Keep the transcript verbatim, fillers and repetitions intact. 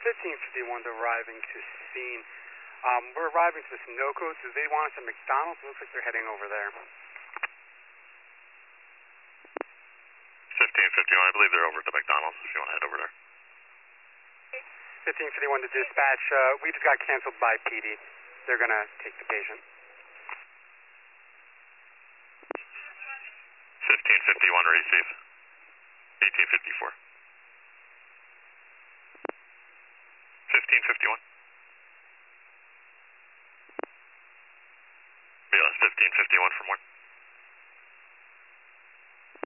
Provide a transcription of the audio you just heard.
fifteen fifty-one arriving to scene. Um, we're arriving to the Sunoco. Do they want us at McDonald's? It looks like they're heading over there. fifteen fifty-one, I believe they're over to McDonald's if you want to head over there. fifteen fifty-one to dispatch. Uh, we just got canceled by P D. They're going to take the patient. fifteen fifty-one, receive. eighteen fifty-four. fifteen fifty-one. Yeah, fifteen fifty-one from one.